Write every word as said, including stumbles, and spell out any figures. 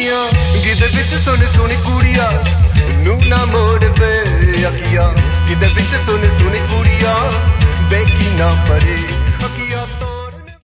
आखियां गिद विच सुन सुन कुड़िया नू ना मोड़ पे आखियां गिद विच सुन सुन कुड़िया बेकी ना परे